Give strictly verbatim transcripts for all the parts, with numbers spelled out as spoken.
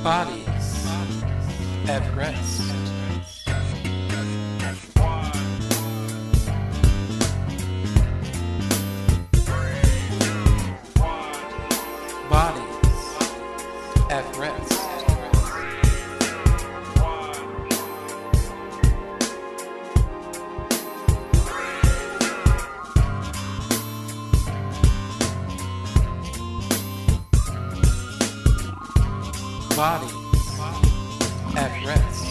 Bodies at rest. Bodies at rest. Bodies at rest.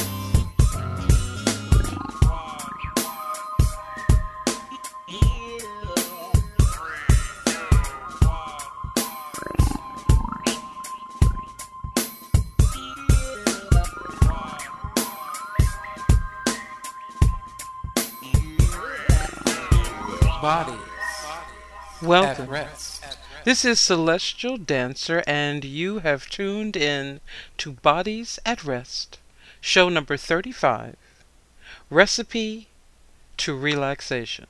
Bodies Welcome. at rest. This is Celestial Dancer, and you have tuned in to Bodies at Rest, show number thirty-five, Recipe to Relaxation.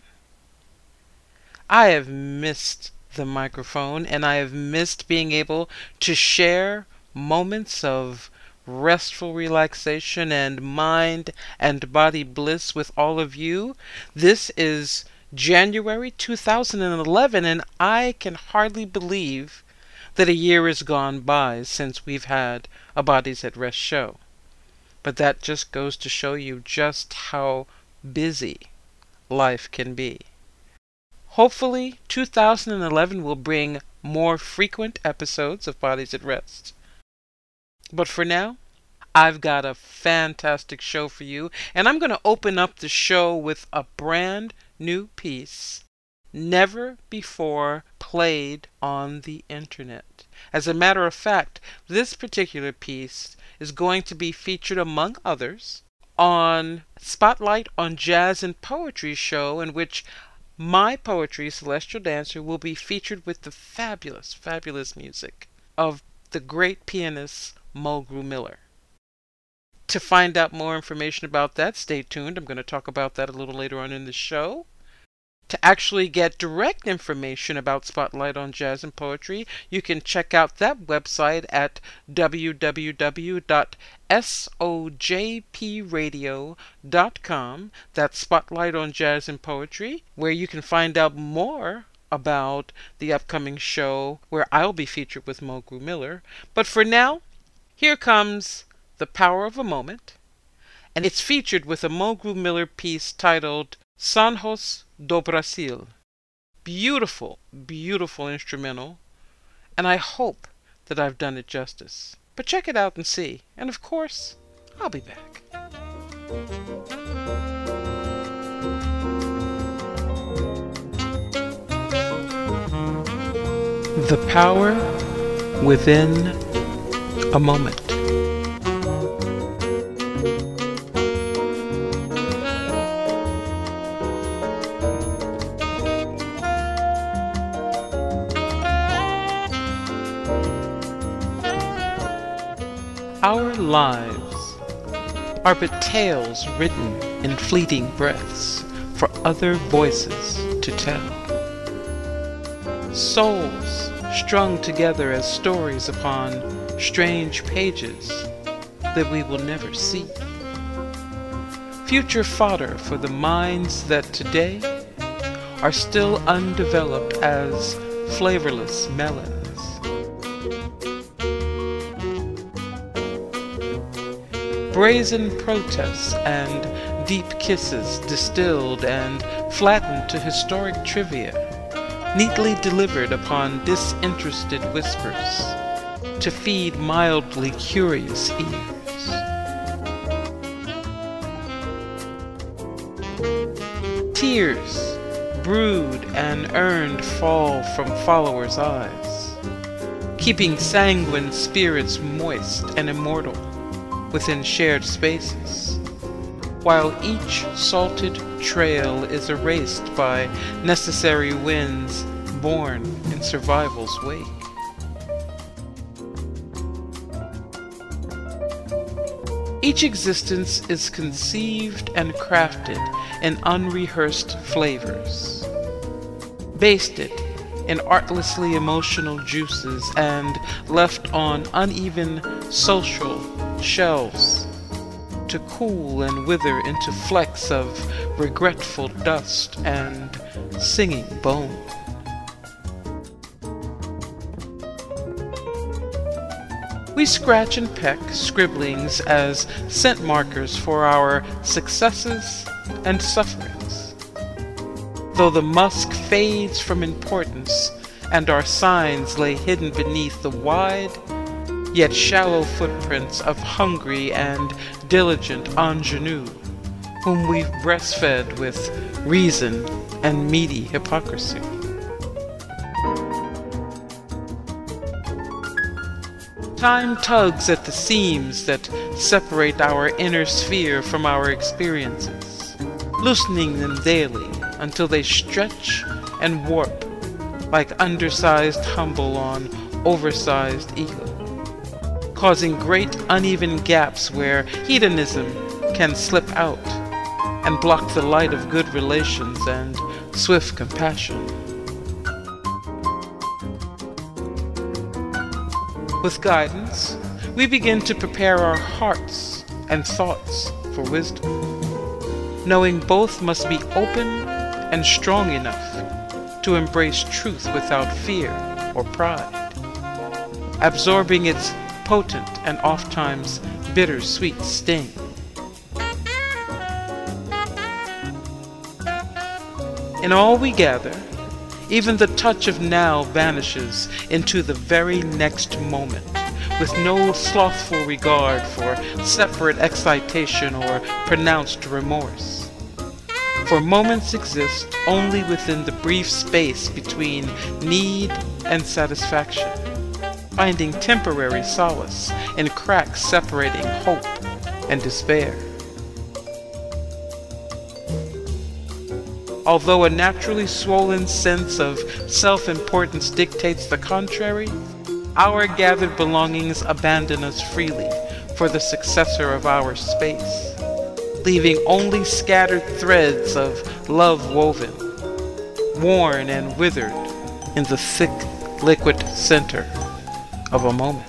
I have missed the microphone, and I have missed being able to share moments of restful relaxation and mind and body bliss with all of you. This is January two thousand eleven, and I can hardly believe that a year has gone by since we've had a Bodies at Rest show. But that just goes to show you just how busy life can be. Hopefully, two thousand eleven will bring more frequent episodes of Bodies at Rest. But for now, I've got a fantastic show for you, and I'm going to open up the show with a brand new piece, never before played on the internet. As a matter of fact, this particular piece is going to be featured, among others, on Spotlight on Jazz and Poetry show, in which my poetry, Celestial Dancer, will be featured with the fabulous, fabulous music of the great pianist Mulgrew Miller. To find out more information about that, stay tuned. I'm going to talk about that a little later on in the show. To actually get direct information about Spotlight on Jazz and Poetry, you can check out that website at w w w dot sojp radio dot com. That's Spotlight on Jazz and Poetry, where you can find out more about the upcoming show where I'll be featured with Mulgrew Miller. But for now, here comes The Power of a Moment, and it's featured with a Mulgrew Miller piece titled Sonhos do Brasil. Beautiful, beautiful instrumental, and I hope that I've done it justice. But check it out and see, and of course, I'll be back. The power within a moment. Our lives are but tales written in fleeting breaths for other voices to tell. Souls strung together as stories upon strange pages that we will never see. Future fodder for the minds that today are still undeveloped as flavorless melons. Brazen protests and deep kisses distilled and flattened to historic trivia, neatly delivered upon disinterested whispers to feed mildly curious ears. Tears brewed and earned fall from followers' eyes, keeping sanguine spirits moist and immortal within shared spaces, while each salted trail is erased by necessary winds born in survival's wake. Each existence is conceived and crafted in unrehearsed flavors, basted in artlessly emotional juices and left on uneven social shelves to cool and wither into flecks of regretful dust and singing bone. We scratch and peck scribblings as scent markers for our successes and sufferings. Though the musk fades from importance and our signs lay hidden beneath the wide yet shallow footprints of hungry and diligent ingenue, whom we've breastfed with reason and meaty hypocrisy. Time tugs at the seams that separate our inner sphere from our experiences, loosening them daily until they stretch and warp like undersized humble on oversized ego, causing great uneven gaps where hedonism can slip out and block the light of good relations and swift compassion. With guidance, we begin to prepare our hearts and thoughts for wisdom, knowing both must be open and strong enough to embrace truth without fear or pride, absorbing its potent and oftentimes bitter-sweet sting. In all we gather, even the touch of now vanishes into the very next moment, with no slothful regard for separate excitation or pronounced remorse. For moments exist only within the brief space between need and satisfaction, finding temporary solace in cracks separating hope and despair. Although a naturally swollen sense of self-importance dictates the contrary, our gathered belongings abandon us freely for the successor of our space, leaving only scattered threads of love woven, worn and withered in the thick liquid center of a moment.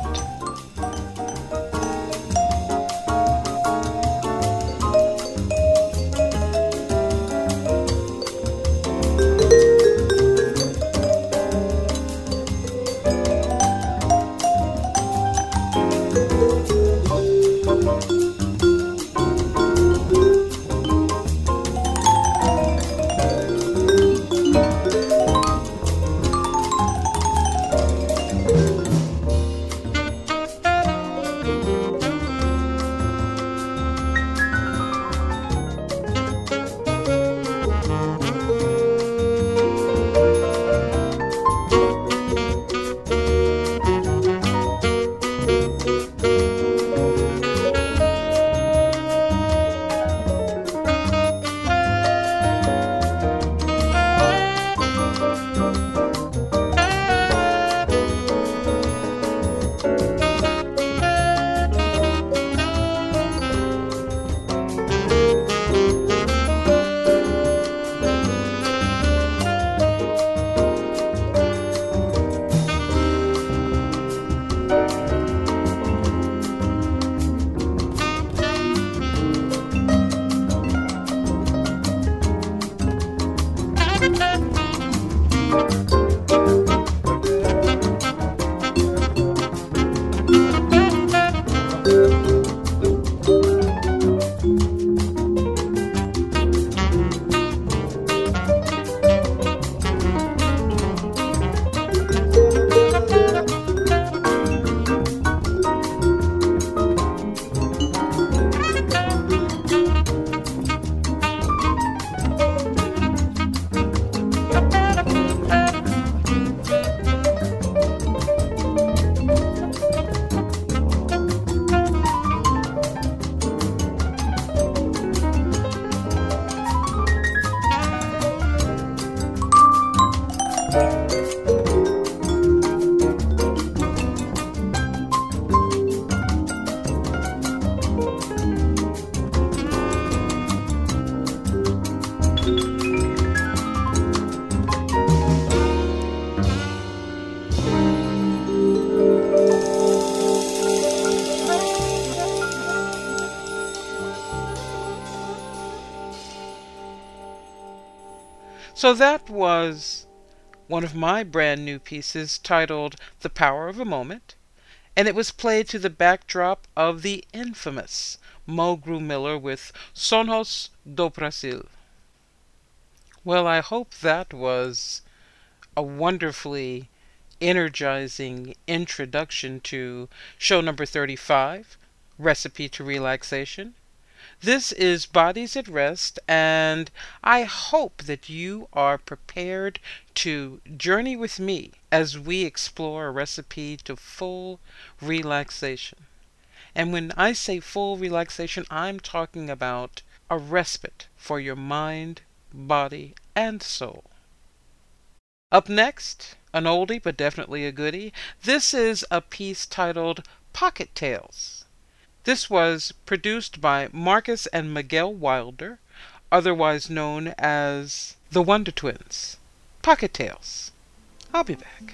So that was one of my brand new pieces titled The Power of a Moment, and it was played to the backdrop of the infamous Mulgrew Miller with Sonhos do Brasil. Well, I hope that was a wonderfully energizing introduction to show number thirty-five, Recipe to Relaxation. This is Bodies at Rest, and I hope that you are prepared to journey with me as we explore a recipe to full relaxation. And when I say full relaxation, I'm talking about a respite for your mind, body, and soul. Up next, an oldie but definitely a goodie. This is a piece titled Pocket Tales. This was produced by Marcus and Miguel Wilder, otherwise known as the Wonder Twins. Pocket Tales. I'll be back.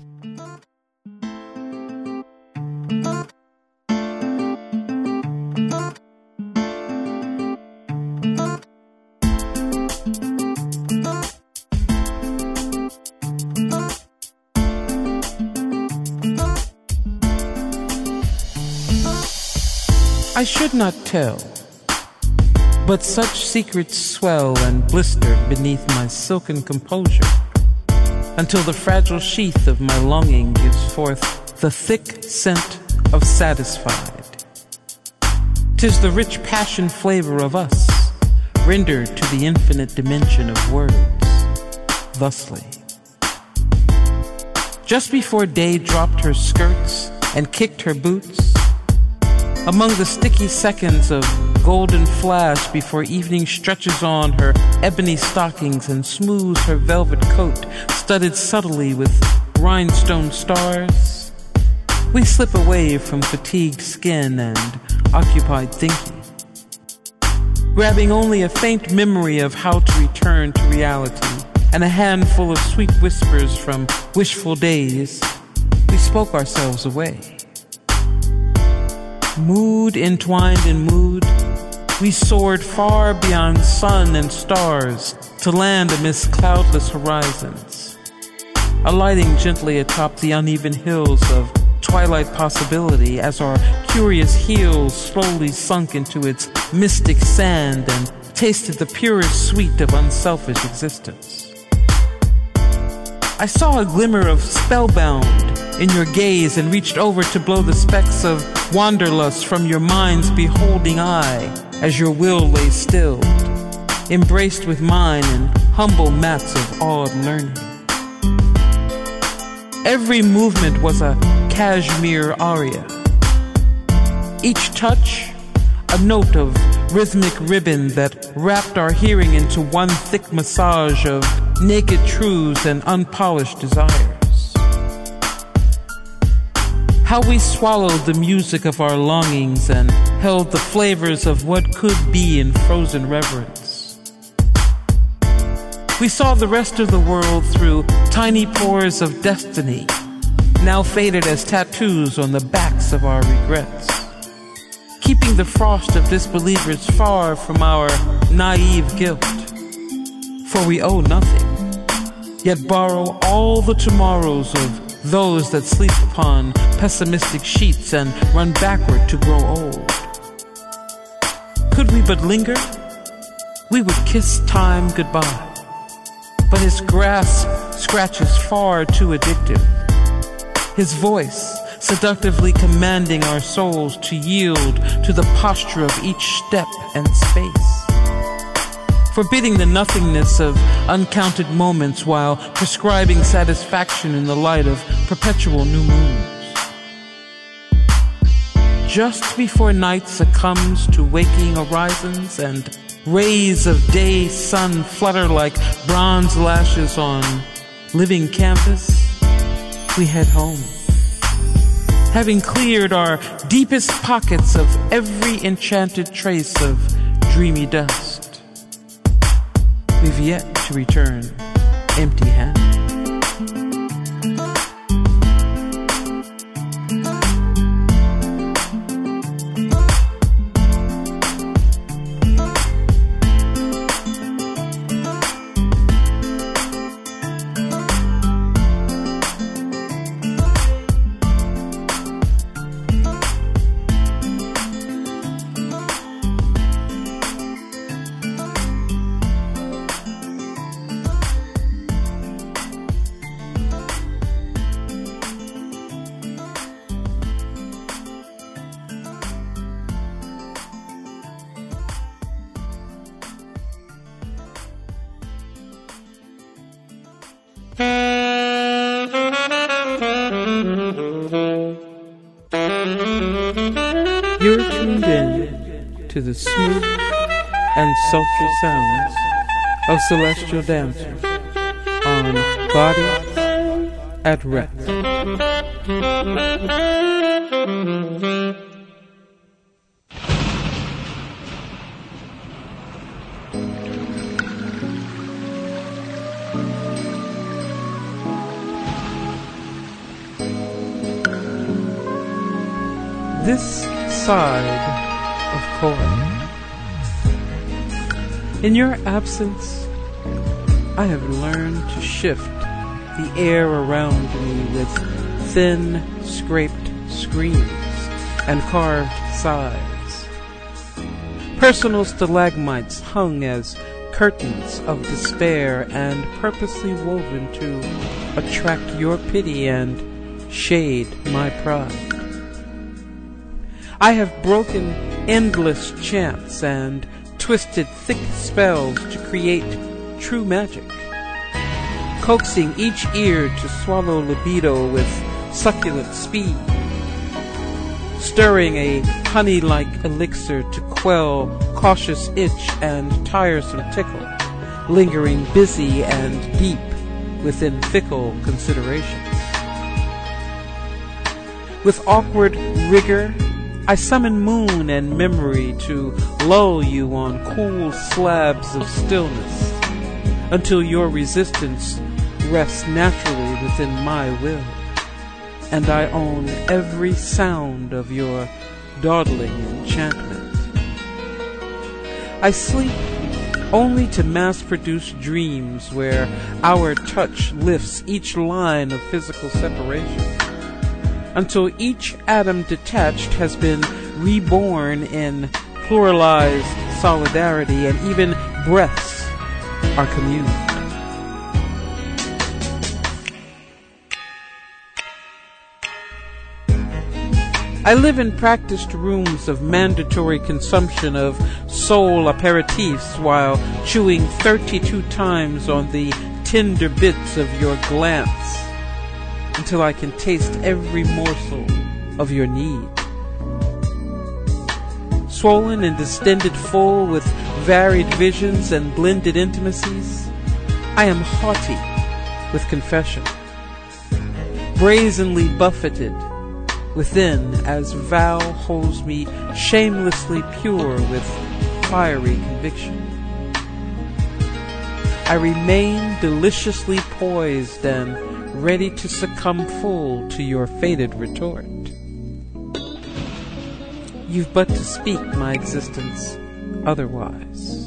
I should not tell, but such secrets swell and blister beneath my silken composure, until the fragile sheath of my longing gives forth the thick scent of satisfied. 'Tis the rich passion flavor of us, rendered to the infinite dimension of words, thusly. Just before day dropped her skirts and kicked her boots, among the sticky seconds of golden flash before evening stretches on her ebony stockings and smooths her velvet coat studded subtly with rhinestone stars, we slip away from fatigued skin and occupied thinking, grabbing only a faint memory of how to return to reality and a handful of sweet whispers from wishful days. We spoke ourselves away. Mood entwined in mood, we soared far beyond sun and stars to land amidst cloudless horizons, alighting gently atop the uneven hills of twilight possibility as our curious heels slowly sunk into its mystic sand and tasted the purest sweet of unselfish existence. I saw a glimmer of spellbound in your gaze and reached over to blow the specks of wanderlust from your mind's beholding eye as your will lay stilled, embraced with mine in humble mats of awed learning. Every movement was a cashmere aria, each touch a note of rhythmic ribbon that wrapped our hearing into one thick massage of naked truths and unpolished desires. How we swallowed the music of our longings and held the flavors of what could be in frozen reverence. We saw the rest of the world through tiny pores of destiny, now faded as tattoos on the backs of our regrets, keeping the frost of disbelievers far from our naive guilt. For we owe nothing, yet borrow all the tomorrows of those that sleep upon pessimistic sheets and run backward to grow old. Could we but linger, we would kiss time goodbye, but his grasp scratches far too addictive, his voice seductively commanding our souls to yield to the posture of each step and space, forbidding the nothingness of uncounted moments while prescribing satisfaction in the light of perpetual new moons. Just before night succumbs to waking horizons and rays of day sun flutter like bronze lashes on living canvas, we head home, having cleared our deepest pockets of every enchanted trace of dreamy dust. We've yet to return empty-handed. You're tuned in to the smooth and sultry sounds of Celestial Dancer on Bodies at Rest. This side of Koi. In your absence, I have learned to shift the air around me with thin, scraped screens and carved sighs. Personal stalagmites hung as curtains of despair and purposely woven to attract your pity and shade my pride. I have broken endless chants and twisted thick spells to create true magic, coaxing each ear to swallow libido with succulent speed, stirring a honey-like elixir to quell cautious itch and tiresome tickle, lingering busy and deep within fickle considerations. With awkward rigor, I summon moon and memory to lull you on cool slabs of stillness until your resistance rests naturally within my will, and I own every sound of your dawdling enchantment. I sleep only to mass-produce dreams where our touch lifts each line of physical separation, until each atom detached has been reborn in pluralized solidarity, and even breaths are communed. I live in practiced rooms of mandatory consumption of soul aperitifs while chewing thirty-two times on the tender bits of your glance, until I can taste every morsel of your need. Swollen and distended full with varied visions and blended intimacies, I am haughty with confession, brazenly buffeted within as vow holds me shamelessly pure with fiery conviction. I remain deliciously poised and ready to succumb full to your fated retort. You've but to speak my existence otherwise.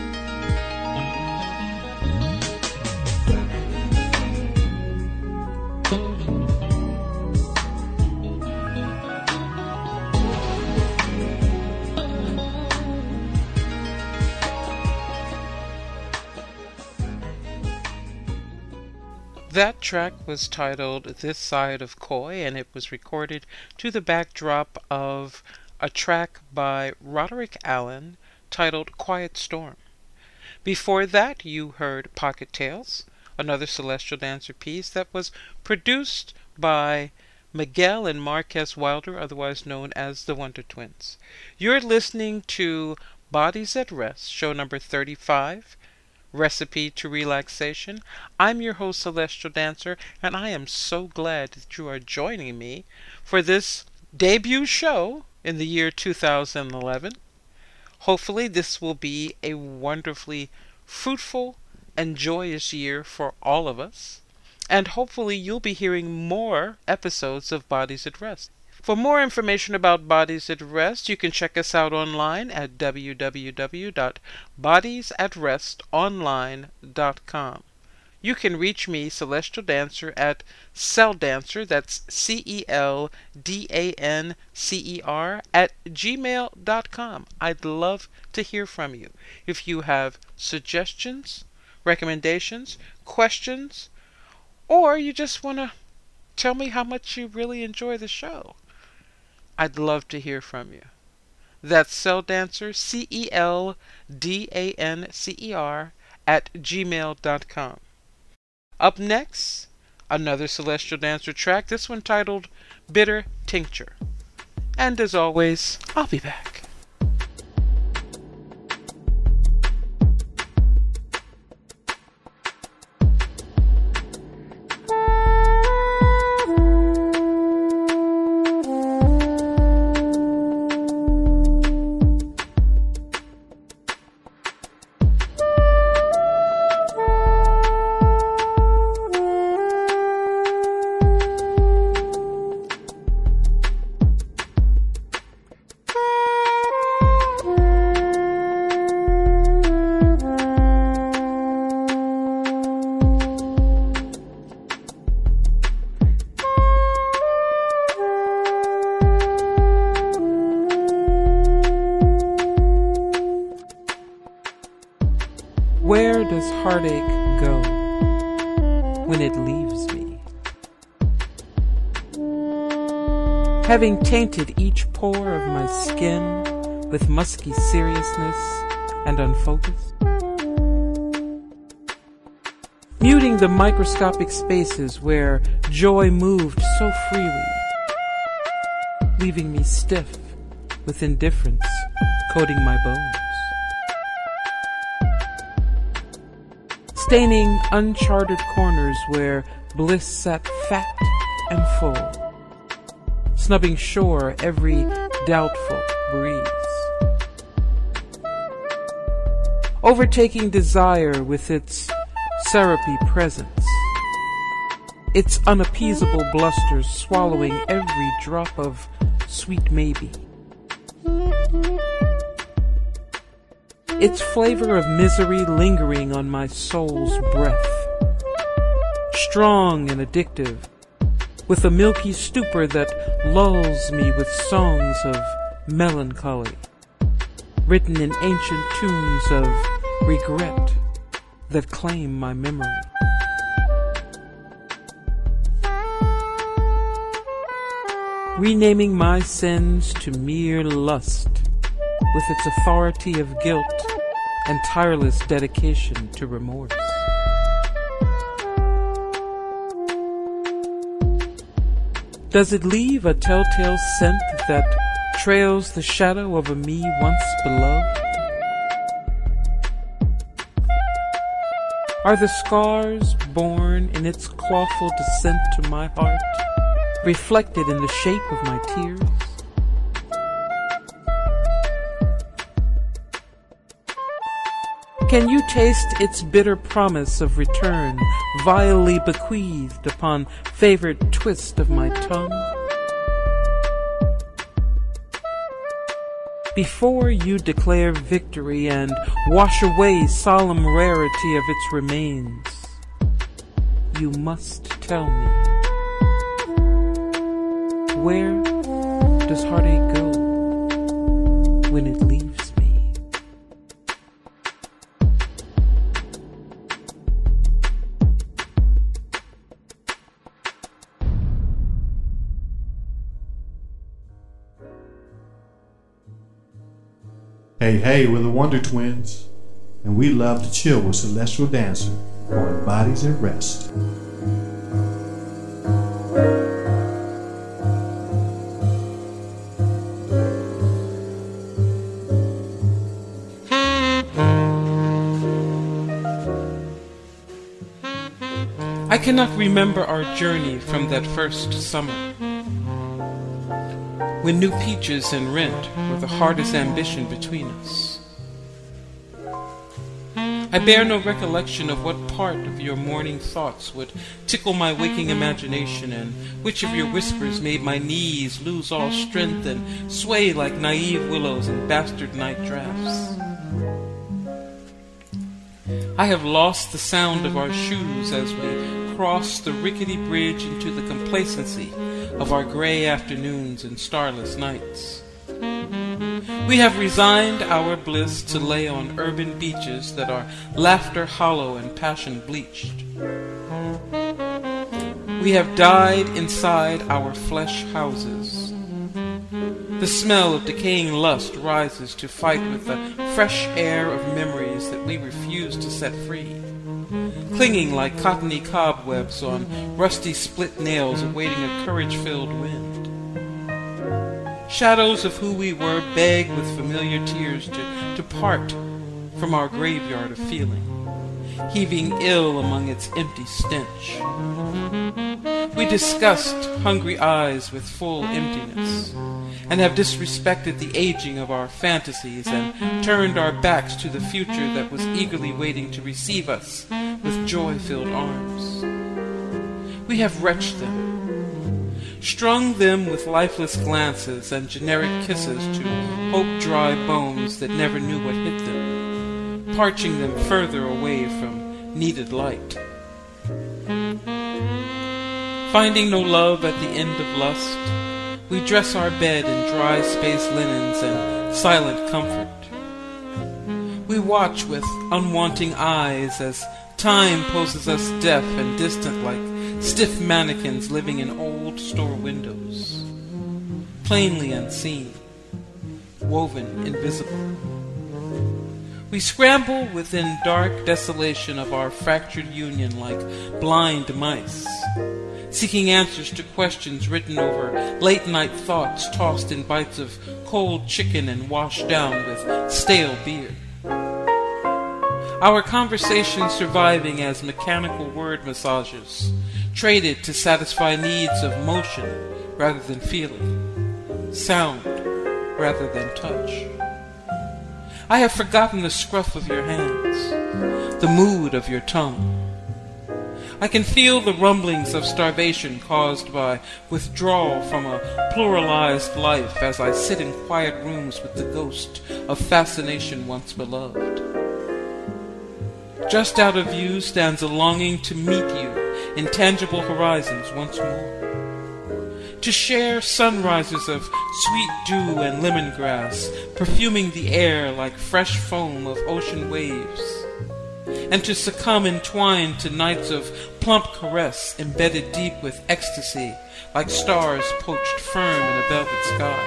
That track was titled This Side of Koi, and it was recorded to the backdrop of a track by Roderick Allen titled Quiet Storm. Before that, you heard Pocket Tales, another Celestial Dancer piece that was produced by Miguel and Marquez Wilder, otherwise known as the Wonder Twins. You're listening to Bodies at Rest, show number thirty-five, Recipe to Relaxation. I'm your host, Celestial Dancer, and I am so glad that you are joining me for this debut show in the year two thousand eleven. Hopefully this will be a wonderfully fruitful and joyous year for all of us, and hopefully you'll be hearing more episodes of Bodies at Rest. For more information about Bodies at Rest, you can check us out online at w w w dot bodies at rest online dot com. You can reach me, Celestial Dancer, at Celdancer, that's C E L D A N C E R, at gmail dot com. I'd love to hear from you. If you have suggestions, recommendations, questions, or you just want to tell me how much you really enjoy the show, I'd love to hear from you. That's Celdancer, C E L D A N C E R, at gmail dot com. Up next, another Celestial Dancer track, this one titled Bitter Tincture. And as always, I'll be back. Where does heartache go when it leaves me? Having tainted each pore of my skin with musky seriousness and unfocused, muting the microscopic spaces where joy moved so freely, leaving me stiff with indifference coating my bones. Staining uncharted corners where bliss sat fat and full, snubbing shore every doubtful breeze. Overtaking desire with its syrupy presence, its unappeasable blusters swallowing every drop of sweet maybe. Its flavor of misery lingering on my soul's breath, strong and addictive, with a milky stupor that lulls me with songs of melancholy, written in ancient tunes of regret that claim my memory. Renaming my sins to mere lust, with its authority of guilt and tireless dedication to remorse. Does it leave a telltale scent that trails the shadow of a me once beloved? Are the scars born in its clawful descent to my heart reflected in the shape of my tears? Can you taste its bitter promise of return, vilely bequeathed upon favorite twist of my tongue? Before you declare victory and wash away solemn rarity of its remains, you must tell me, where does heartache go when it leaves me? Hey, hey, we're the Wonder Twins, and we love to chill with Celestial Dancer on Bodies at Rest. I cannot remember our journey from that first summer, when new peaches and rent were the hardest ambition between us. I bear no recollection of what part of your morning thoughts would tickle my waking imagination, and which of your whispers made my knees lose all strength and sway like naive willows in bastard night drafts. I have lost the sound of our shoes as we crossed the rickety bridge into the complacency of our gray afternoons and starless nights. We have resigned our bliss to lay on urban beaches that are laughter hollow and passion bleached. We have died inside our flesh houses. The smell of decaying lust rises to fight with the fresh air of memories that we refuse to set free. clinging like cottony cobwebs on rusty split nails awaiting a courage-filled wind. Shadows of who we were beg with familiar tears to, to part from our graveyard of feeling, heaving ill among its empty stench. We discussed hungry eyes with full emptiness, and have disrespected the aging of our fantasies and turned our backs to the future that was eagerly waiting to receive us with joy-filled arms. We have wretched them, strung them with lifeless glances and generic kisses to hope-dry bones that never knew what hit them, parching them further away from needed light. Finding no love at the end of lust, we dress our bed in dry space linens and silent comfort. We watch with unwanting eyes as time poses us deaf and distant like stiff mannequins living in old store windows, plainly unseen, woven invisible. We scramble within dark desolation of our fractured union like blind mice, seeking answers to questions written over late-night thoughts tossed in bites of cold chicken and washed down with stale beer. Our conversations surviving as mechanical word massages, traded to satisfy needs of motion rather than feeling, sound rather than touch. I have forgotten the scruff of your hands, the mood of your tongue. I can feel the rumblings of starvation caused by withdrawal from a pluralized life as I sit in quiet rooms with the ghost of fascination once beloved. Just out of view stands a longing to meet you in tangible horizons once more, to share sunrises of sweet dew and lemongrass, perfuming the air like fresh foam of ocean waves, and to succumb entwined to nights of plump caress embedded deep with ecstasy like stars poached firm in a velvet sky.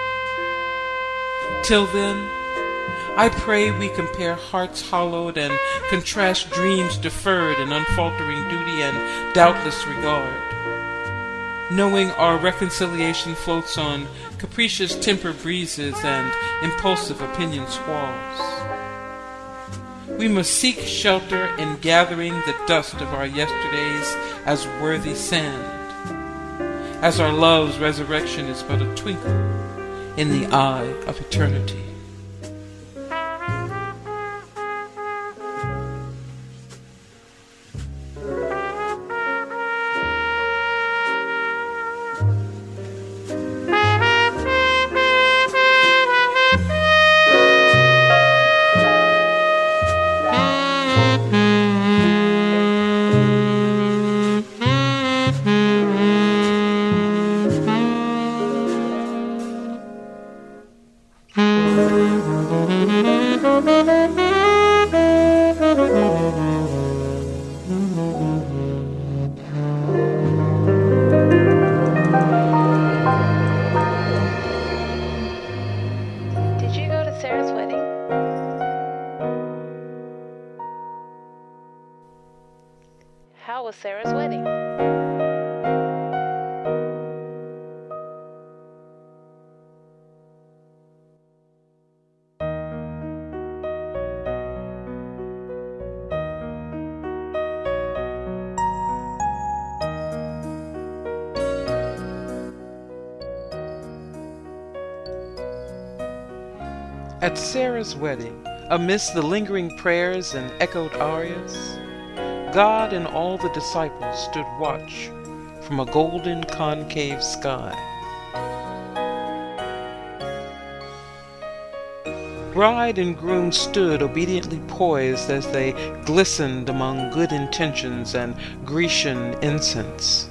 Till then, I pray we compare hearts hollowed and contrast dreams deferred in unfaltering duty and doubtless regard, knowing our reconciliation floats on capricious temper breezes and impulsive opinion squalls. We must seek shelter in gathering the dust of our yesterdays as worthy sand, as our love's resurrection is but a twinkle in the eye of eternity. How was Sarah's wedding? At Sarah's wedding, amidst the lingering prayers and echoed arias, God and all the disciples stood watch from a golden concave sky. Bride and groom stood obediently poised as they glistened among good intentions and Grecian incense.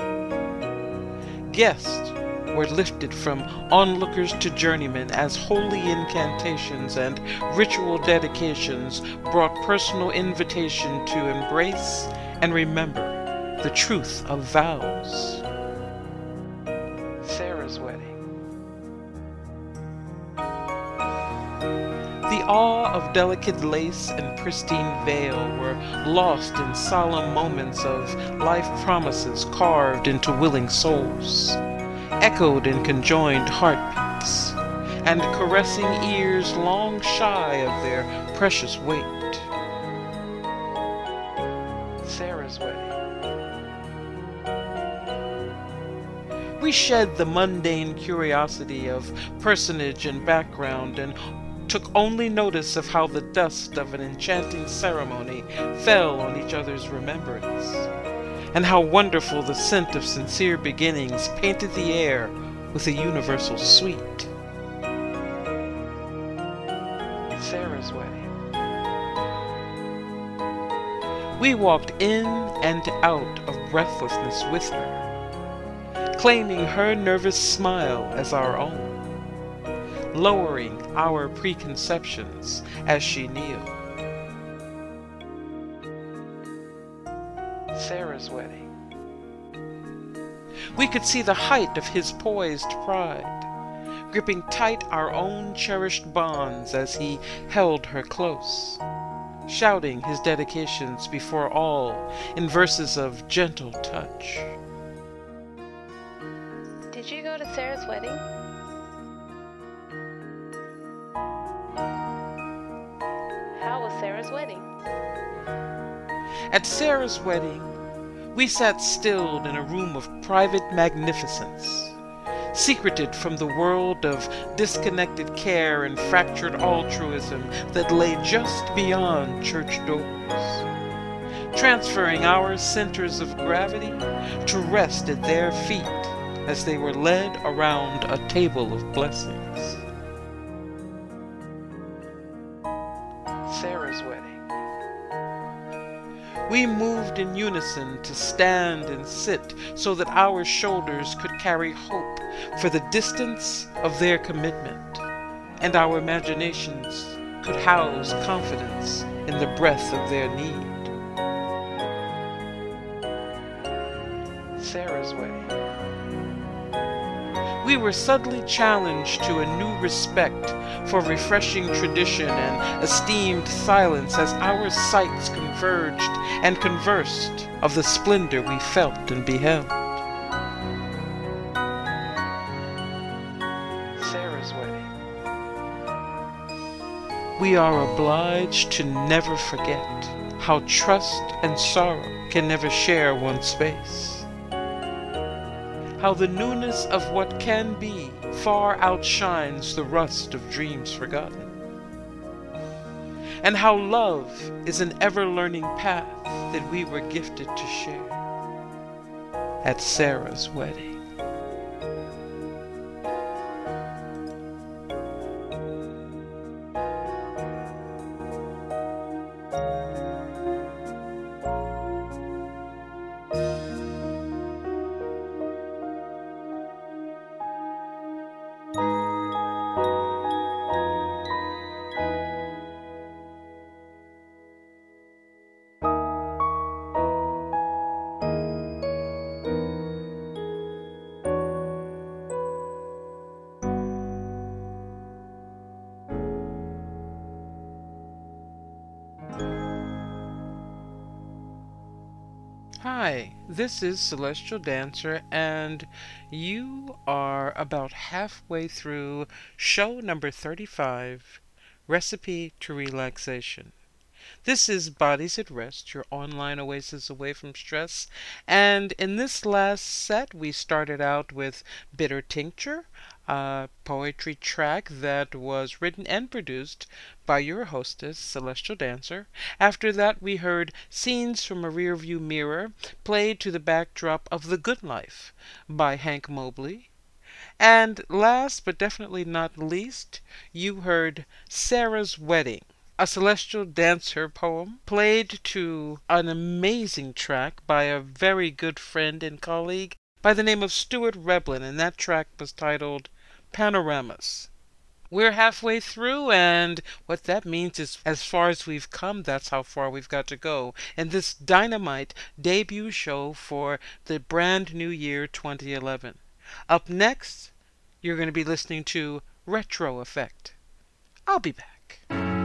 Guests were lifted from onlookers to journeymen as holy incantations and ritual dedications brought personal invitation to embrace and remember the truth of vows. Sarah's wedding. The The awe of delicate lace and pristine veil were lost in solemn moments of life promises carved into willing souls, echoed in conjoined heartbeats, and caressing ears long shy of their precious weight. Sarah's wedding. We shed the mundane curiosity of personage and background and took only notice of how the dust of an enchanting ceremony fell on each other's remembrance, and how wonderful the scent of sincere beginnings painted the air with a universal sweet. Sarah's wedding. We walked in and out of breathlessness with her, claiming her nervous smile as our own, lowering our preconceptions as she kneeled. Sarah's wedding. We could see the height of his poised pride, gripping tight our own cherished bonds as he held her close, shouting his dedications before all in verses of gentle touch. Did you go to Sarah's wedding? How was Sarah's wedding? At Sarah's wedding, we sat stilled in a room of private magnificence, secreted from the world of disconnected care and fractured altruism that lay just beyond church doors, transferring our centers of gravity to rest at their feet as they were led around a table of blessings. Sarah's wedding. We moved in unison to stand and sit so that our shoulders could carry hope for the distance of their commitment, and our imaginations could house confidence in the breath of their need. Sarah's wedding. We were suddenly challenged to a new respect for refreshing tradition and esteemed silence as our sights converged and conversed of the splendor we felt and beheld. Sarah's wedding. We are obliged to never forget how trust and sorrow can never share one space. How the newness of what can be far outshines the rust of dreams forgotten. And how love is an ever-learning path that we were gifted to share at Sarah's wedding. Hi, this is Celestial Dancer, and you are about halfway through show number thirty-five, Recipe to Relaxation. This is Bodies at Rest, your online oasis away from stress, and in this last set we started out with Bitter Tincture, a poetry track that was written and produced by your hostess, Celestial Dancer. After that we heard Scenes from a Rearview Mirror, played to the backdrop of The Good Life by Hank Mobley. And last but definitely not least, you heard Sarah's Wedding, a Celestial Dancer poem, played to an amazing track by a very good friend and colleague by the name of Stuart Reblin, and that track was titled Panoramas. We're halfway through, and what that means is as far as we've come, that's how far we've got to go in this dynamite debut show for the brand new year twenty eleven. Up next, you're going to be listening to Retro Effect. I'll be back.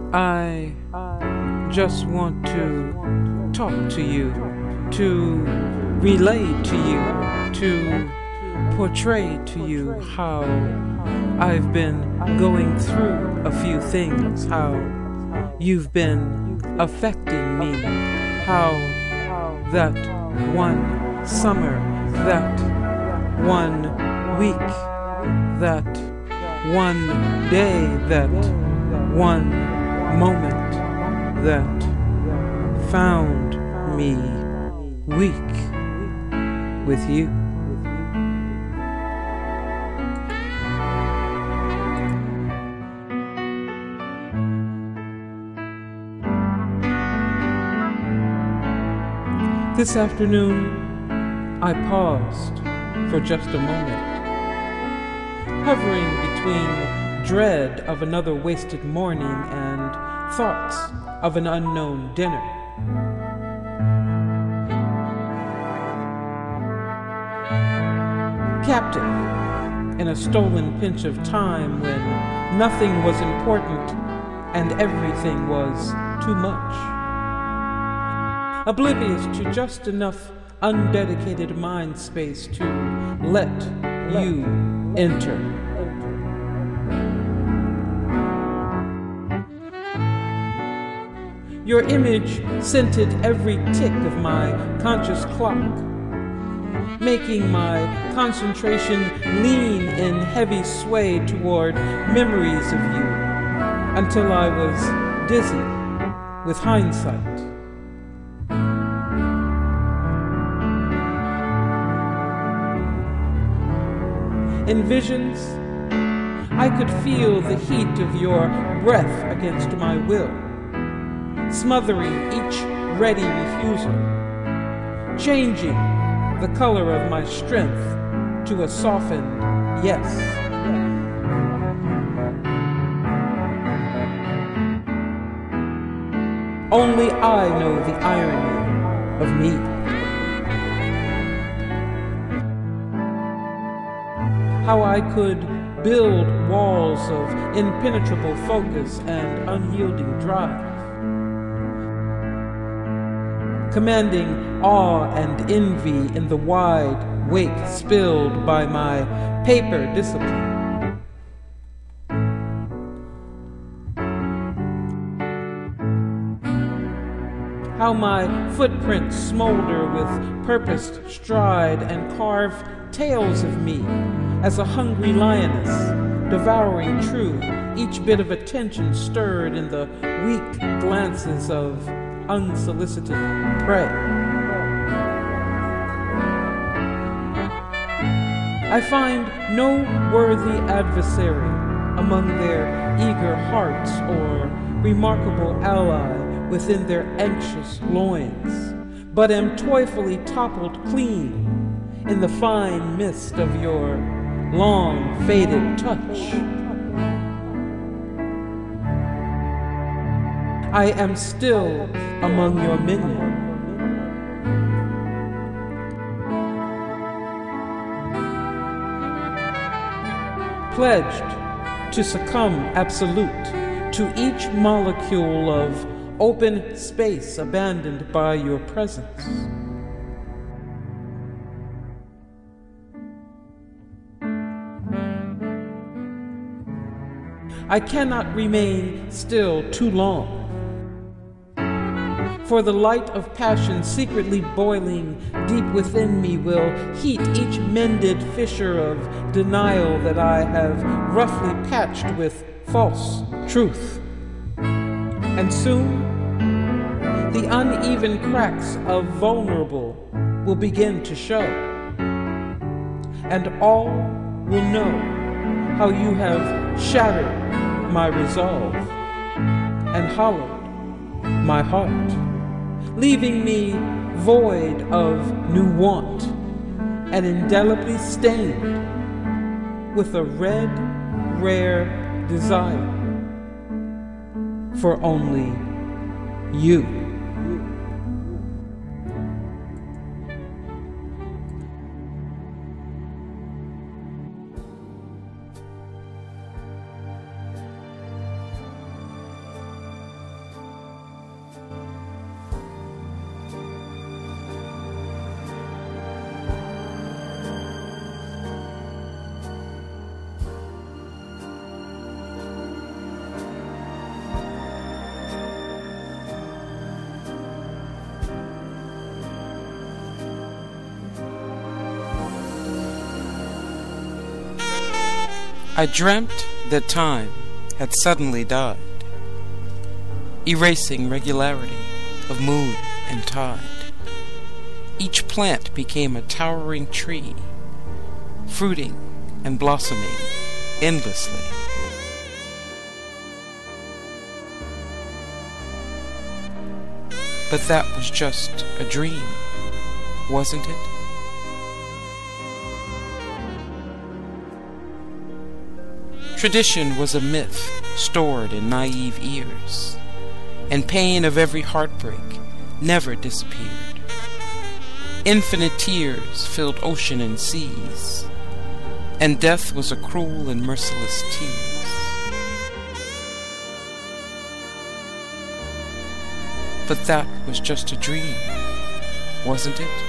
I just want to talk to you, to relay to you, to portray to you how I've been going through a few things, how you've been affecting me, how that one summer, that one week, that one day, that one moment that found me weak with you. This afternoon, I paused for just a moment, hovering between dread of another wasted morning and thoughts of an unknown dinner. Captive in a stolen pinch of time when nothing was important and everything was too much. Oblivious to just enough undedicated mind space to let you enter. Your image scented every tick of my conscious clock, making my concentration lean in heavy sway toward memories of you until I was dizzy with hindsight. In visions, I could feel the heat of your breath against my will, smothering each ready refusal, changing the color of my strength to a softened yes. Only I know the irony of me. How I could build walls of impenetrable focus and unyielding drive, commanding awe and envy in the wide wake spilled by my paper discipline. How my footprints smolder with purposed stride and carve tales of me as a hungry lioness, devouring true, each bit of attention stirred in the weak glances of unsolicited prey. I find no worthy adversary among their eager hearts or remarkable ally within their anxious loins, but am toyfully toppled clean in the fine mist of your long faded touch. I am still among your minion. Pledged to succumb absolute to each molecule of open space abandoned by your presence. I cannot remain still too long, for the light of passion secretly boiling deep within me will heat each mended fissure of denial that I have roughly patched with false truth. And soon, the uneven cracks of vulnerable will begin to show, and all will know how you have shattered my resolve and hollowed my heart, leaving me void of new want and indelibly stained with a red, rare desire for only you. I dreamt that time had suddenly died, erasing regularity of moon and tide. Each plant became a towering tree, fruiting and blossoming endlessly. But that was just a dream, wasn't it? Tradition was a myth stored in naive ears, and pain of every heartbreak never disappeared. Infinite tears filled ocean and seas, and death was a cruel and merciless tease. But that was just a dream, wasn't it?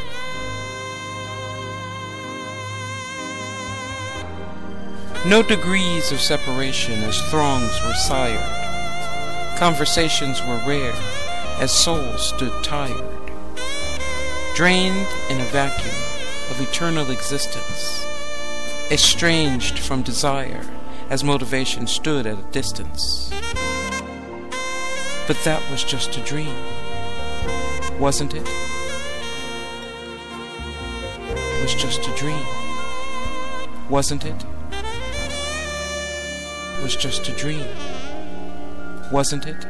No degrees of separation as throngs were sired. Conversations were rare as souls stood tired, drained in a vacuum of eternal existence, estranged from desire as motivation stood at a distance. But that was just a dream, wasn't it? It was just a dream, wasn't it? It was just a dream, wasn't it?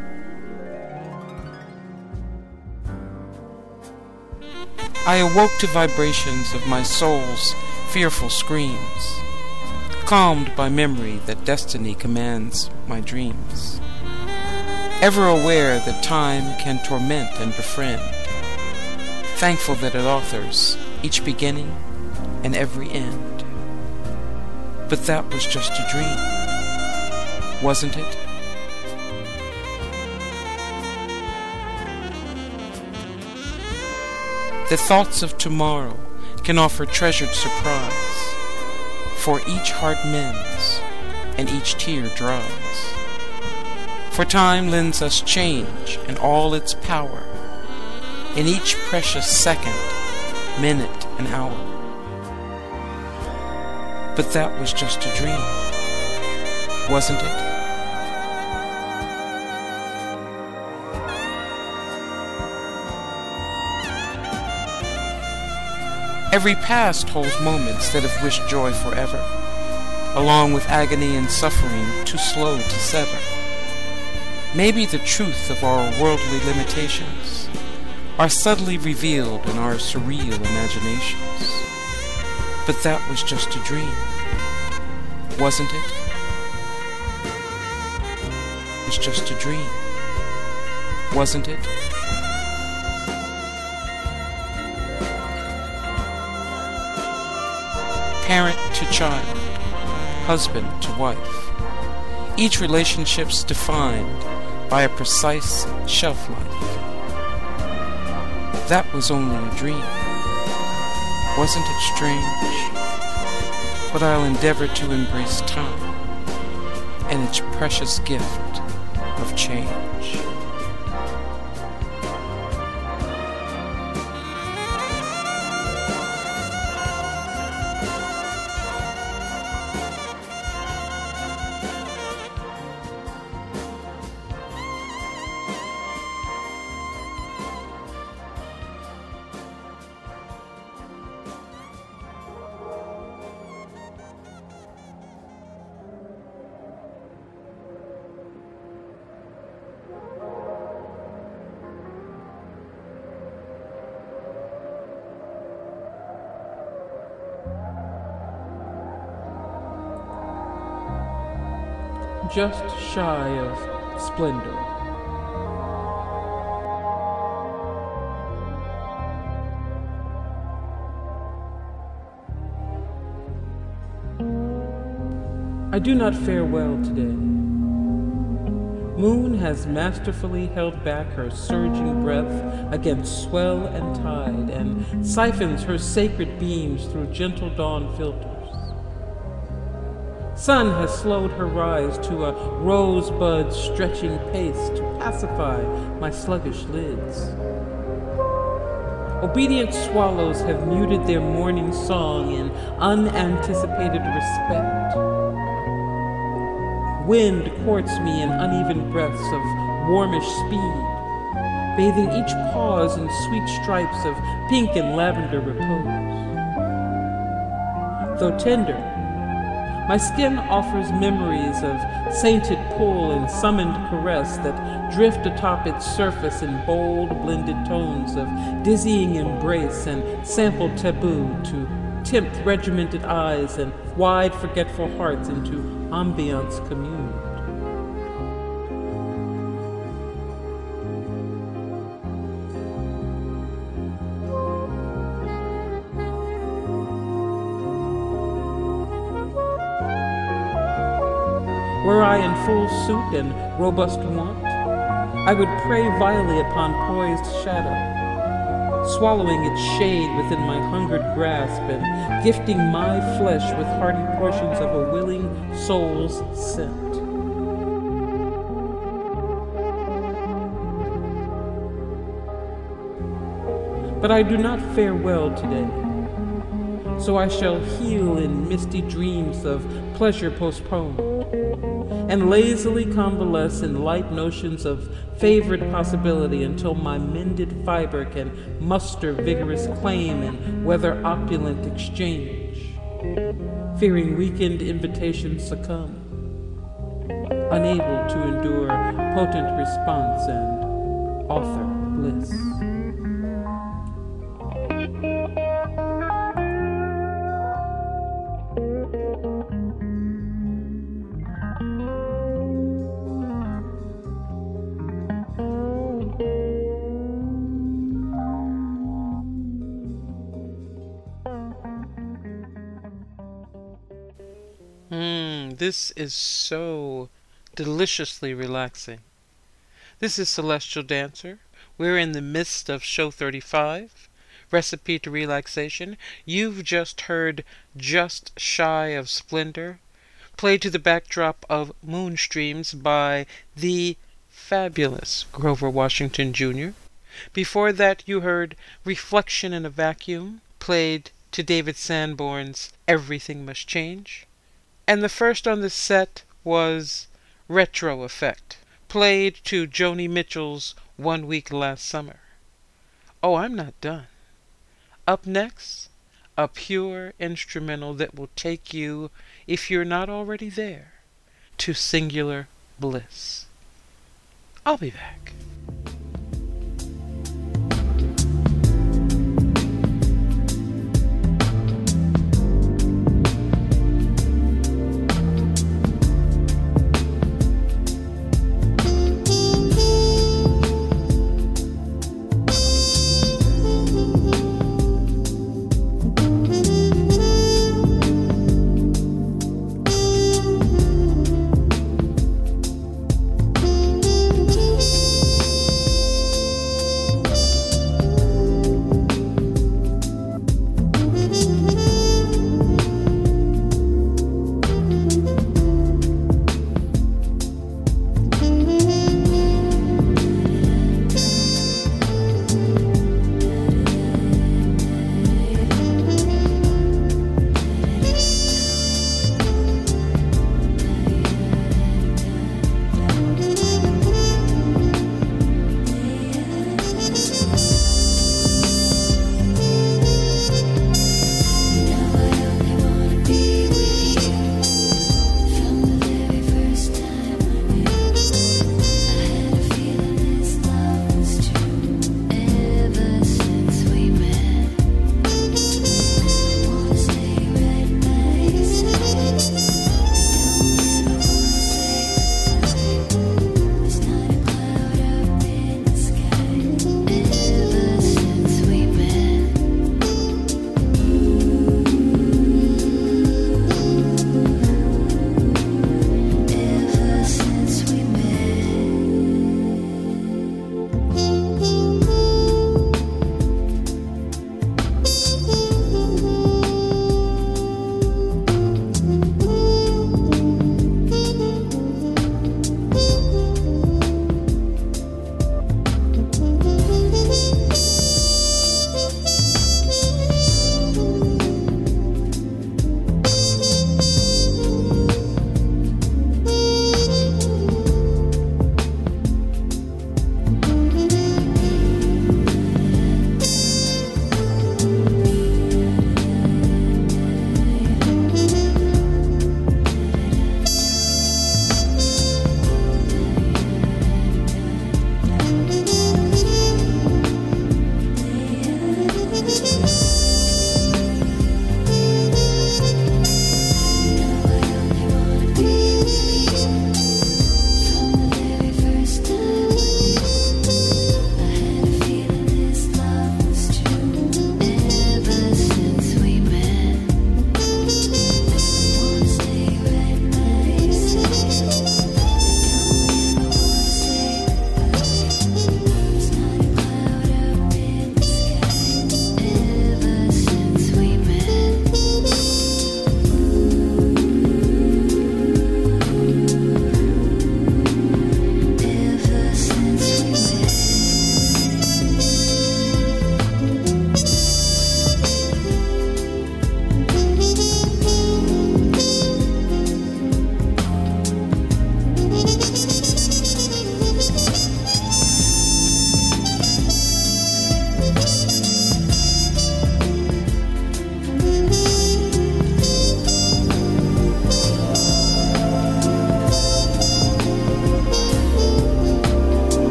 I awoke to vibrations of my soul's fearful screams, calmed by memory that destiny commands my dreams, ever aware that time can torment and befriend, thankful that it authors each beginning and every end. But that was just a dream, wasn't it? The thoughts of tomorrow can offer treasured surprise, for each heart mends and each tear dries. For time lends us change and all its power, in each precious second, minute, and hour. But that was just a dream, wasn't it? Every past holds moments that have wished joy forever, along with agony and suffering too slow to sever. Maybe the truth of our worldly limitations are subtly revealed in our surreal imaginations. But that was just a dream, wasn't it? It was just a dream, wasn't it? Parent to child, husband to wife, each relationship's defined by a precise shelf life. That was only a dream, wasn't it strange? But I'll endeavor to embrace time and its precious gift of change. Just shy of splendor. I do not fare well today. Moon has masterfully held back her surging breath against swell and tide, and siphons her sacred beams through gentle dawn filters. Sun has slowed her rise to a rosebud stretching pace to pacify my sluggish lids. Obedient swallows have muted their morning song in unanticipated respect. Wind courts me in uneven breaths of warmish speed, bathing each pause in sweet stripes of pink and lavender repose. Though tender, my skin offers memories of sainted pull and summoned caress that drift atop its surface in bold, blended tones of dizzying embrace and sampled taboo to tempt regimented eyes and wide, forgetful hearts into ambiance communed. Were I in full suit and robust want, I would prey vilely upon poised shadow, swallowing its shade within my hungered grasp and gifting my flesh with hearty portions of a willing soul's scent. But I do not fare well today, so I shall heal in misty dreams of pleasure postponed, and lazily convalesce in light notions of favored possibility until my mended fiber can muster vigorous claim and weather opulent exchange, fearing weakened invitations succumb, unable to endure potent response and author bliss. Mmm, this is so deliciously relaxing. This is Celestial Dancer. We're in the midst of show thirty-five, Recipe to Relaxation. You've just heard Just Shy of Splendor, played to the backdrop of Moonstreams by the fabulous Grover Washington Junior Before that, you heard Reflection in a Vacuum, played to David Sanborn's Everything Must Change. And the first on the set was Retro Effect, played to Joni Mitchell's One Week Last Summer. Oh, I'm not done. Up next, a pure instrumental that will take you, if you're not already there, to singular bliss. I'll be back.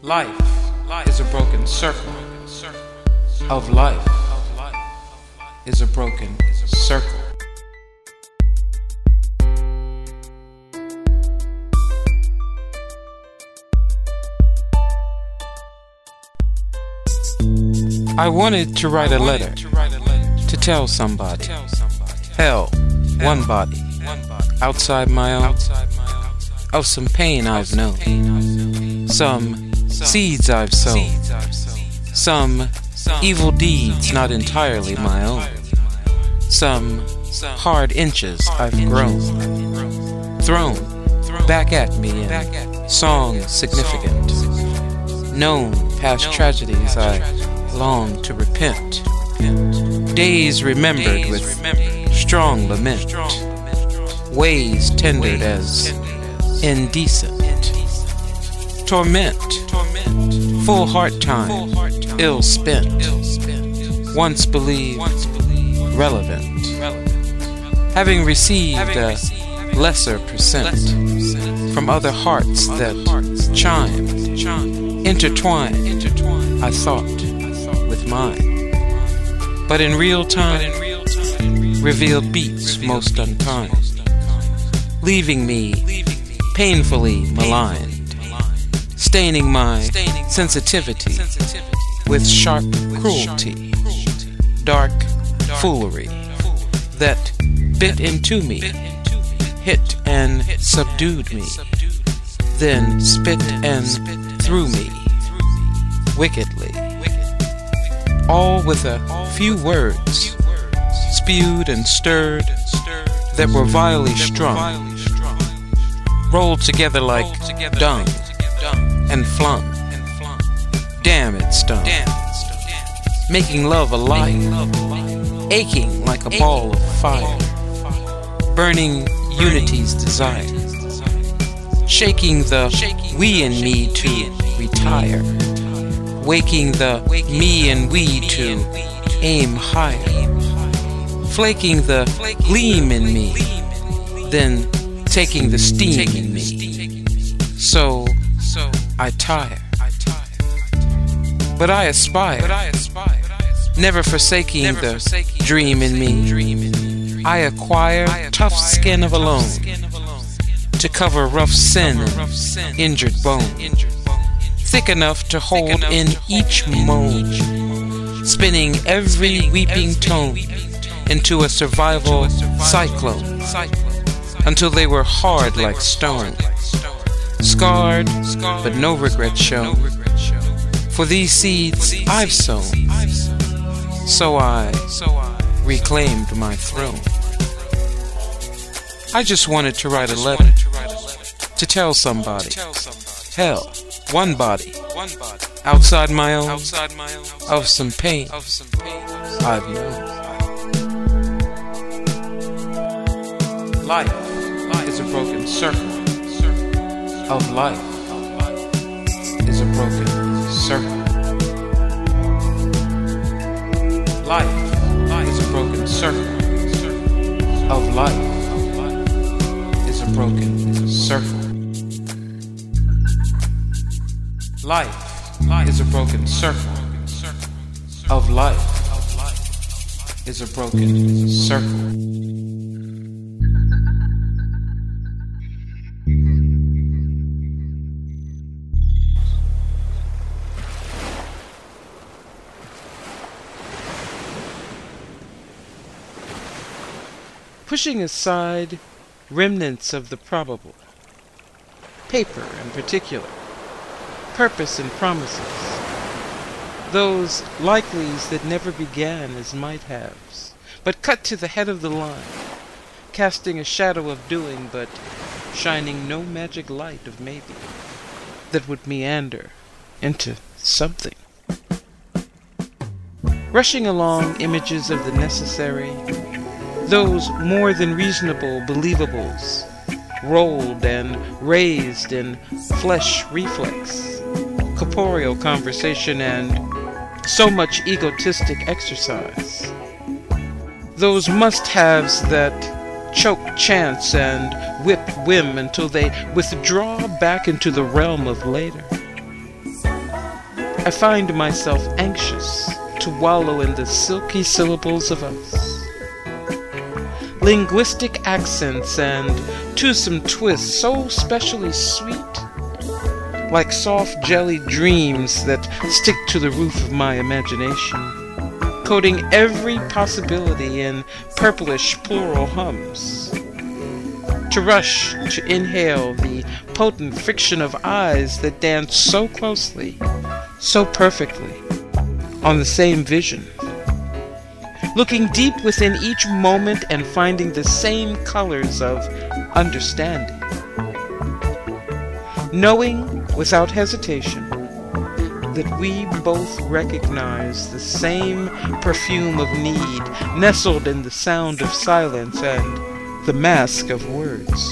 Life is a broken circle of life is a broken circle. I wanted to write a letter to tell somebody. Hell, one body, outside my own, of some pain I've known, some seeds I've sown, some evil deeds not entirely my own, some hard inches I've grown, thrown back at me in song significant, known past tragedies I long to repent, days remembered with strong lament, ways tendered as indecent, torment, full heart time, ill spent, once believed relevant, having received a lesser percent from other hearts that chimed, intertwined, I thought, with mine, but in real time revealed beats most unkind, leaving me painfully maligned, staining my sensitivity with sharp cruelty, dark foolery that bit into me, hit and subdued me, then spit and threw me wickedly, all with a few words spewed and stirred that were vilely strung, rolled together like dung and flung. Damn, it stung, making love alive, aching like a ball of fire, burning unity's desire, shaking the we and me to retire, waking the me and we to aim higher, flaking the gleam in me, then taking the steam in me. So I tire, but I aspire, never forsaking the dream in me. I acquire tough skin of alone to cover rough sin and injured bone, thick enough to hold in each moan, spinning every weeping tone into a survival cyclone, until they were hard like stone, scarred but no regret shown, for these seeds I've sown. So I reclaimed my throne. I just wanted to write a letter to tell somebody. Hell, one body, outside my own, of some pain I've known. Life is a broken circle of life is a broken circle. Life is a broken circle of life is a broken circle. Life is a broken circle of life is a broken circle. Pushing aside remnants of the probable, paper in particular, purpose and promises, those likelies that never began as might-haves, but cut to the head of the line, casting a shadow of doing, but shining no magic light of maybe, that would meander into something. Rushing along images of the necessary, those more than reasonable believables, rolled and raised in flesh reflex, corporeal conversation, and so much egotistic exercise. Those must-haves that choke chance and whip whim until they withdraw back into the realm of later. I find myself anxious to wallow in the silky syllables of us. Linguistic accents and toothsome twists so specially sweet, like soft jelly dreams that stick to the roof of my imagination, coating every possibility in purplish plural hums. To rush to inhale the potent friction of eyes that dance so closely, so perfectly, on the same vision. Looking deep within each moment and finding the same colors of understanding. Knowing without hesitation that we both recognize the same perfume of need nestled in the sound of silence and the mask of words.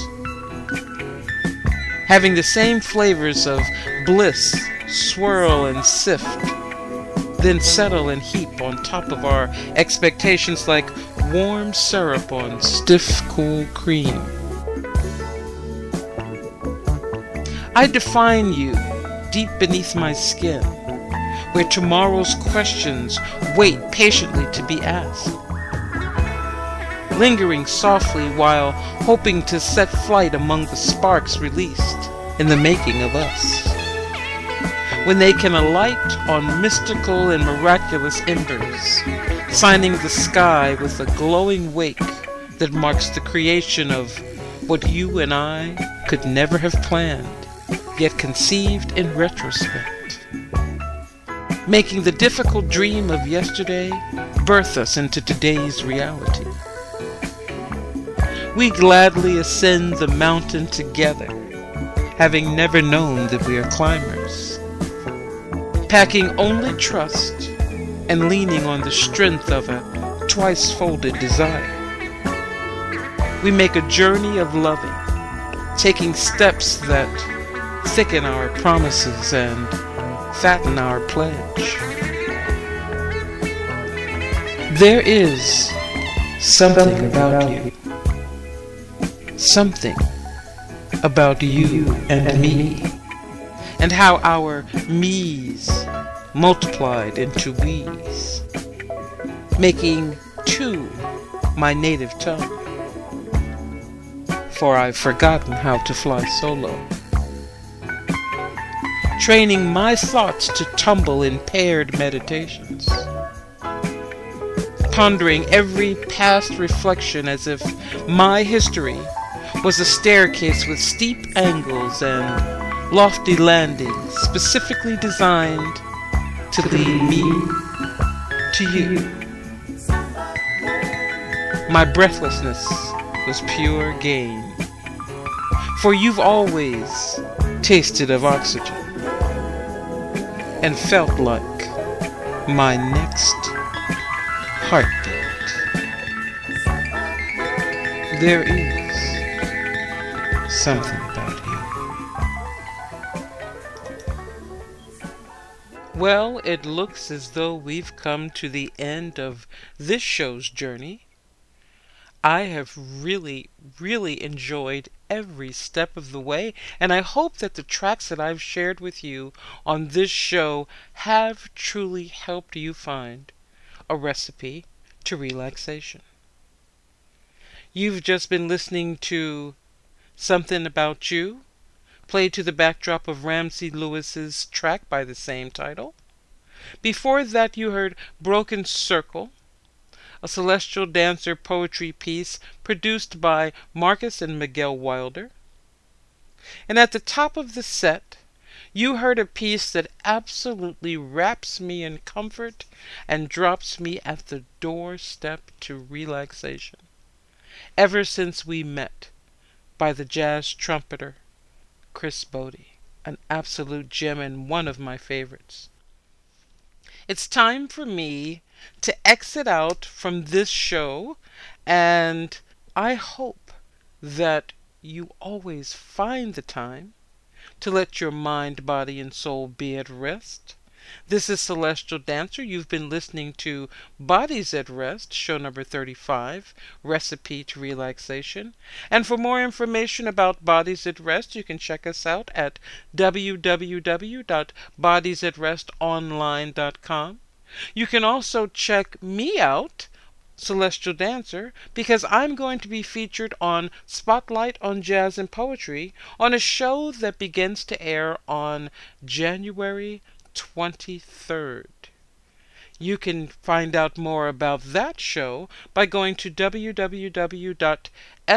Having the same flavors of bliss swirl and sift, then settle and heap on top of our expectations like warm syrup on stiff, cool cream. I define you deep beneath my skin, where tomorrow's questions wait patiently to be asked, lingering softly while hoping to set flight among the sparks released in the making of us. When they can alight on mystical and miraculous embers, signing the sky with a glowing wake that marks the creation of what you and I could never have planned, yet conceived in retrospect. Making the difficult dream of yesterday birth us into today's reality. We gladly ascend the mountain together, having never known that we are climbers. Packing only trust and leaning on the strength of a twice-folded desire. We make a journey of loving, taking steps that thicken our promises and fatten our pledge. There is something about you, something about you and me, and how our me's multiplied into we's, making two my native tongue, for I've forgotten how to fly solo. Training my thoughts to tumble in paired meditations, pondering every past reflection as if my history was a staircase with steep angles and lofty landings specifically designed to lead me to you. My breathlessness was pure gain, for you've always tasted of oxygen and felt like my next heartbeat. There is something about you. Well, it looks as though we've come to the end of this show's journey. I have really, really enjoyed every step of the way, and I hope that the tracks that I've shared with you on this show have truly helped you find a recipe to relaxation. You've just been listening to Something About You, played to the backdrop of Ramsey Lewis's track by the same title. Before that you heard Broken Circle, a Celestial Dancer poetry piece produced by Marcus and Miguel Wilder. And at the top of the set, you heard a piece that absolutely wraps me in comfort and drops me at the doorstep to relaxation. Ever Since We Met, by the jazz trumpeter Chris Bode, an absolute gem and one of my favorites. It's time for me to exit out from this show, and I hope that you always find the time to let your mind, body, and soul be at rest, This is Celestial Dancer. You've been listening to Bodies at Rest, show number thirty-five, Recipe to Relaxation. And for more information about Bodies at Rest, you can check us out at w w w dot bodies at rest online dot com. You can also check me out, Celestial Dancer, because I'm going to be featured on Spotlight on Jazz and Poetry on a show that begins to air on January twenty-third. You can find out more about that show by going to w w w dot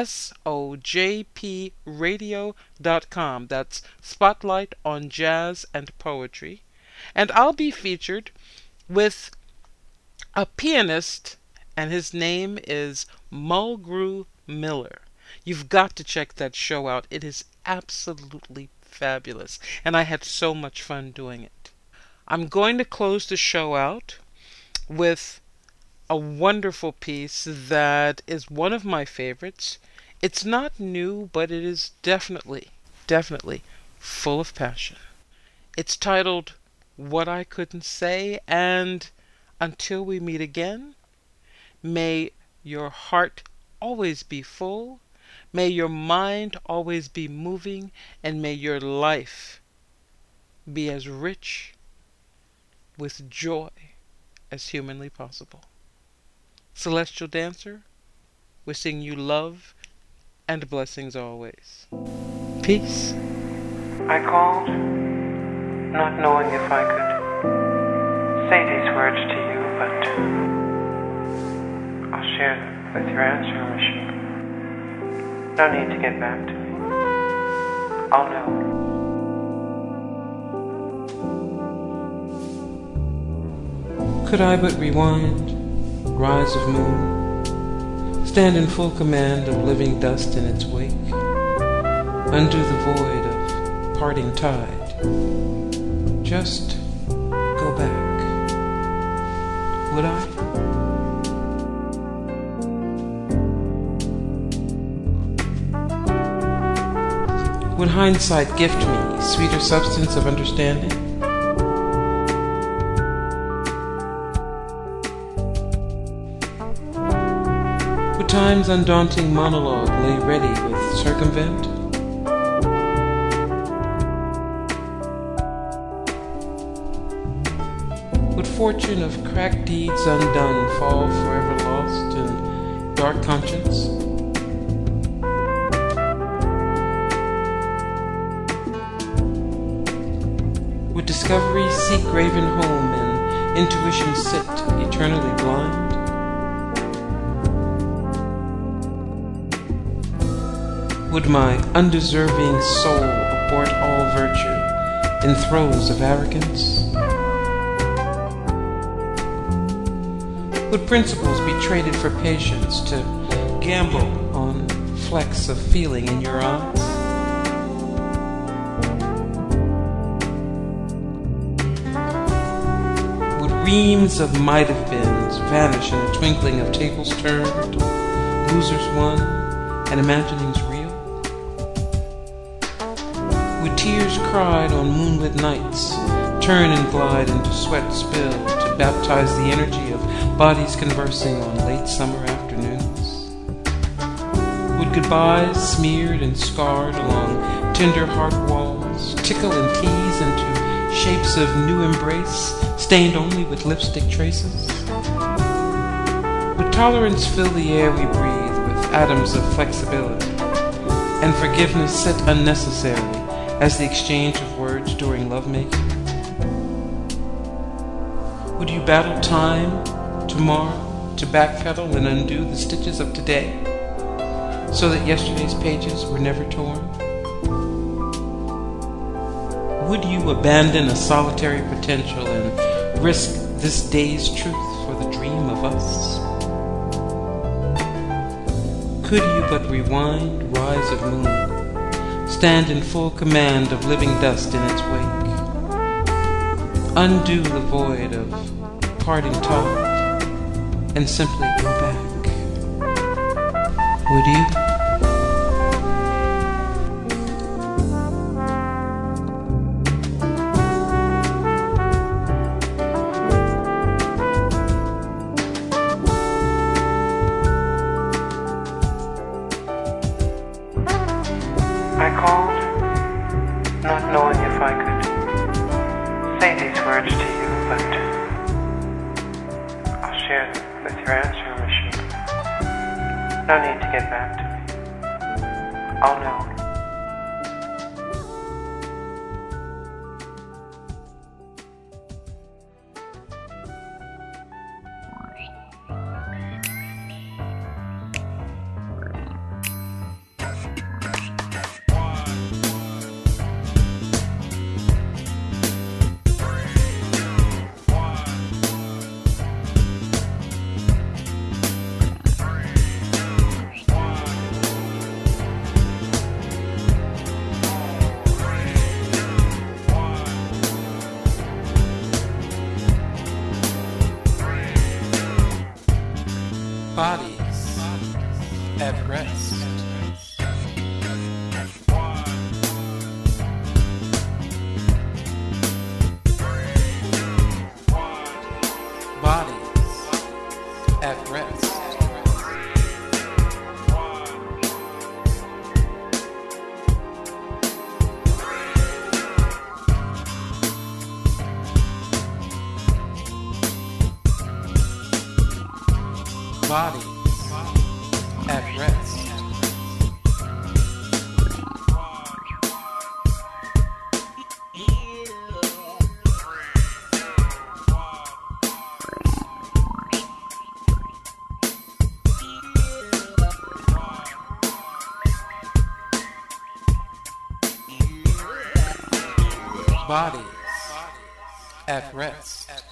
sojp radio dot com. That's Spotlight on Jazz and Poetry. And I'll be featured with a pianist, and his name is Mulgrew Miller. You've got to check that show out. It is absolutely fabulous, and I had so much fun doing it. I'm going to close the show out with a wonderful piece that is one of my favorites. It's not new, but it is definitely, definitely full of passion. It's titled What I Couldn't Say, and until we meet again, may your heart always be full, may your mind always be moving, and may your life be as rich with joy as humanly possible. Celestial Dancer, wishing you love and blessings always. Peace. I called, not knowing if I could say these words to you, but I'll share them with your answering machine. No need to get back to me. I'll know. Could I but rewind, rise of moon, stand in full command of living dust in its wake, undo the void of parting tide, just go back, would I? Would hindsight gift me sweeter substance of understanding? Time's undaunting monologue lay ready with circumvent? Would fortune of cracked deeds undone fall forever lost in dark conscience? Would discovery seek graven home and intuition sit eternally blind? Would my undeserving soul abort all virtue in throes of arrogance? Would principles be traded for patience to gamble on flecks of feeling in your eyes? Would reams of might-have-beens vanish in a twinkling of tables turned, losers won, and imaginings real? Would tears cried on moonlit nights turn and glide into sweat spilled to baptize the energy of bodies conversing on late summer afternoons? Would goodbyes smeared and scarred along tender heart walls tickle and tease into shapes of new embrace stained only with lipstick traces? Would tolerance fill the air we breathe with atoms of flexibility, and forgiveness sit unnecessarily as the exchange of words during lovemaking? Would you battle time tomorrow to backpedal and undo the stitches of today so that yesterday's pages were never torn? Would you abandon a solitary potential and risk this day's truth for the dream of us? Could you but rewind, rise of moon, stand in full command of living dust in its wake, undo the void of parting tide, and simply go back, would you? answering machine. No need to get back to me. Oh no. Bodies at rest. Bodies at rest. Bodies at rest. Bodies at rest.